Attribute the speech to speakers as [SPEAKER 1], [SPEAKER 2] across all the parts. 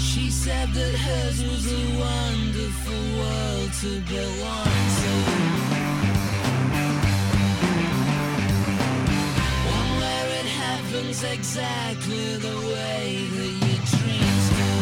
[SPEAKER 1] She said that hers was a wonderful world to belong to. One where it happens exactly the way that your dreams do.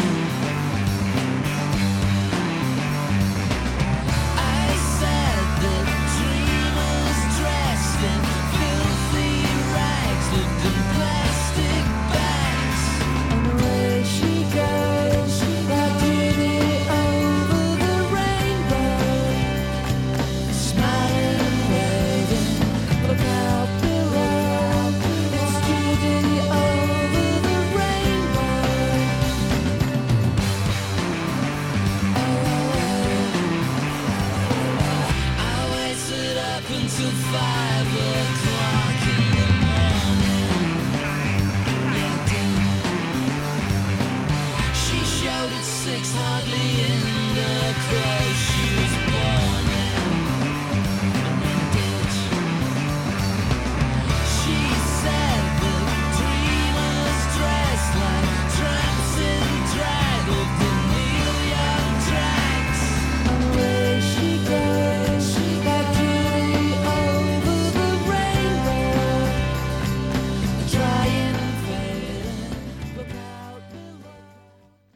[SPEAKER 1] I said that dreamers dressed in filthy rags lived in plastic bags. And away she goes, like Judy over the rainbow, smiling and waving, look out below, it's Judy over the rainbow. I waited up until 5 o'clock in the morning. Yeah, I did. She showed at 6, hardly in the clothes she was